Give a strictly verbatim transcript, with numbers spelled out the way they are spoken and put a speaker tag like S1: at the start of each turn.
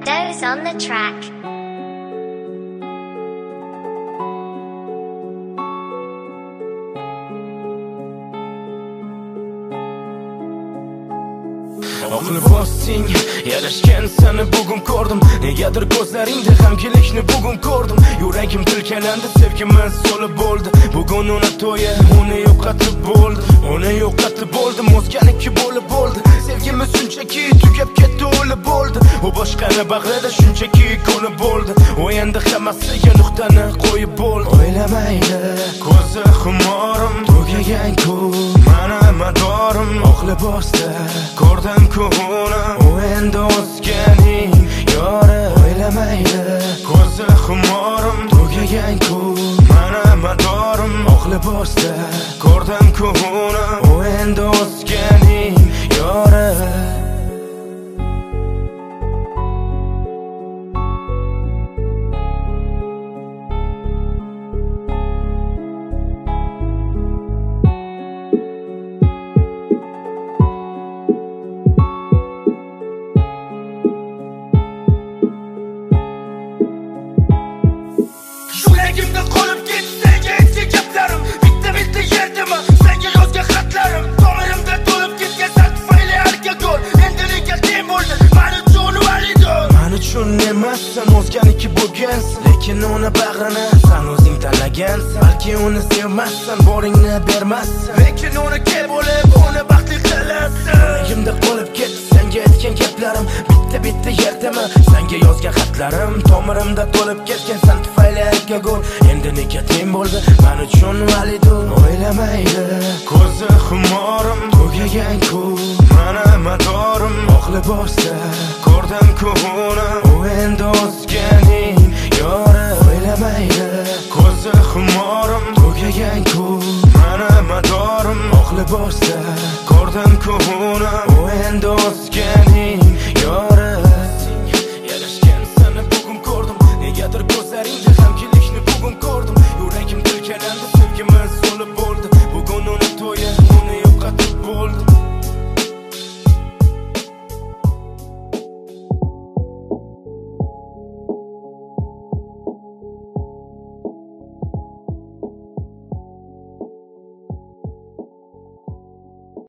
S1: Those on the track.
S2: Oqli bossing, yarashgan seni bugun ko'rdim. Negadir ko'zlaringda g'amginlikni bugun ko'rdim. Yuragim tilkalandi, sevgimiz so'lib bo'ldi. Bugun uni to'yi, uni yo'qotib bo'ldi. Uni yo'qotib bo'ldim, o'zganiki bo'lib bo'ldi. Sevgimiz shunchaki tugab ketdi, o'lib bo'ldi. U boshqani bag'rida shunchaki ko'nib bo'ldi. U endi hammasiga nuqtani qo'yib bo'ldi. O'ylamaydi, ko'zi xumorim, tugagan-ku mana madorim. Oqli bossda ko'rdim-ku uni, u endi o'zganing yori. O'ylamaydi, ko'zi xumorim, tugagan-ku mana madorim. Oqli bossda ko'rdim-ku uni, u endi o'zganing yori.
S3: Yuragimda qolib ketdi senga aytgan gaplarim. Bitta-bitta yerdimi senga yozgan xatlarim. Tomirimda to'lib ketgan sen tufayli alkogol. Endi nega teng bo'ldi mani uchun validor.
S2: Men uchun emassan, o'zganiki bo'lgansan. Lekin uni bag'rini sen o'zing tanlagansan. Balki uni sevmassan, boringni bermassan.
S3: Lekin uni kel bo'lib uni baxtli qilasan.
S2: Yuragimda qolib ketdi senga aytgan gaplarim. Bitta-bitta yerdimi senga yozgan xatlarim. Tomirimda to'lib ketgan sen tufayli alkogol. Endi nega teng bo'ldi men uchun validor. O'ylamaydi, ko'zi xumorim, tugagan-ku mana madorim. Oqli bossda ko'rdim-ku uni, u endi o'zganing yori. O'ylamaydi, ko'zi xumorim, tugagan-ku mana madorim. Oqli bossda ko'rdim-ku uni, u endi o'zganing